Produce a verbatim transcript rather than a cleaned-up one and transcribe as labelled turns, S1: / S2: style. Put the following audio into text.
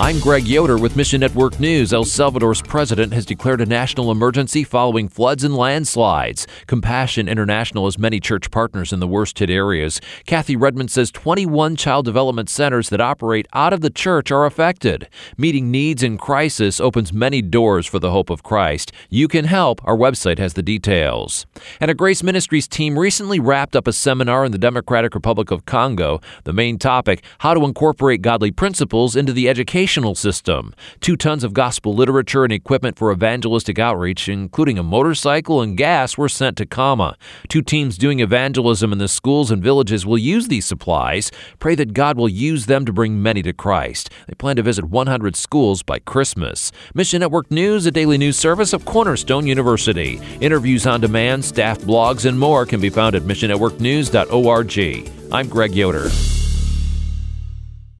S1: I'm Greg Yoder with Mission Network News. El Salvador's president has declared a national emergency following floods and landslides. Compassion International has many church partners in the worst-hit areas. Kathy Redmond says twenty-one child development centers that operate out of the church are affected. Meeting needs in crisis opens many doors for the hope of Christ. You can help. Our website has the details. And a Grace Ministries team recently wrapped up a seminar in the Democratic Republic of Congo. The main topic, how to incorporate godly principles into the education system. Two tons of gospel literature and equipment for evangelistic outreach, including a motorcycle and gas, were sent to Kama. Two teams doing evangelism in the schools and villages will use these supplies. Pray that God will use them to bring many to Christ. They plan to visit one hundred schools by Christmas. Mission Network News, a daily news service of Cornerstone University. Interviews on demand, staff blogs, and more can be found at mission network news dot org. I'm Greg Yoder.